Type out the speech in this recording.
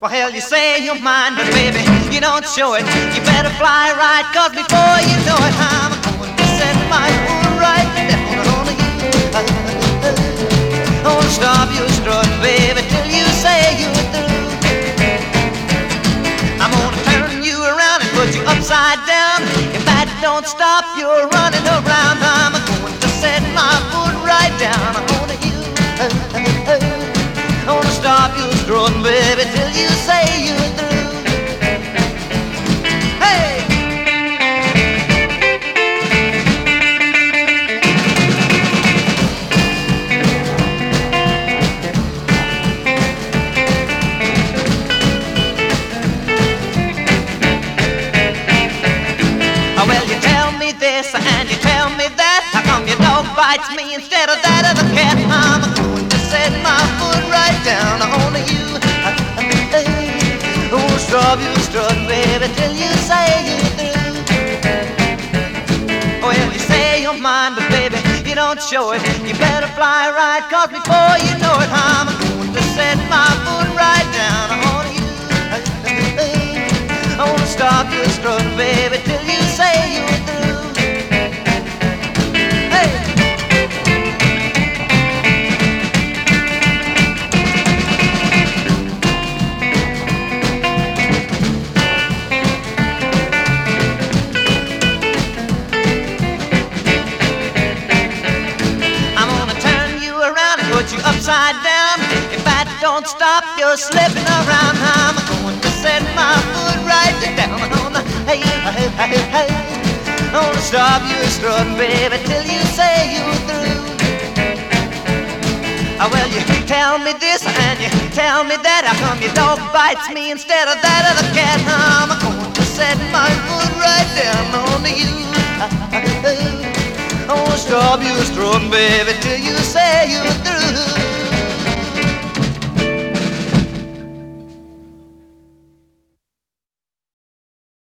Well, hell, you say you're mine, but baby, you don't show it. You better fly right, cause before you know it, I'm going to set my foot right down on you. I won't stop you strutting, baby, till you say you're through. I'm gonna turn you around and put you upside down. If that don't stop you running around, I'm going to set my foot right down on you. I wanna stop you strutting, baby, till you say you're through. Hey! Oh, well, you tell me this and you tell me that. How come your dog bites me instead of that of the cat? I'm going to set my foot right down on you. Oh, stop you strutting, baby, till you say you're through. Well, you say you're mine, but baby, you don't show it. You better fly right, cause before you know it, I'm going to set my foot right down on you. I wanna stop you strutting, baby, till you say you're through. You upside down. If I don't stop you slipping around, I'm going to set my foot right down on the hey, hey, hey, hey. I wanna stop you strutting, baby, till you say you're through. Well, you tell me this and you tell me that. How come your dog bites me instead of that of the cat? I'm going to set my foot right down on you. I wanna stop you strutting, baby, till you say you're through.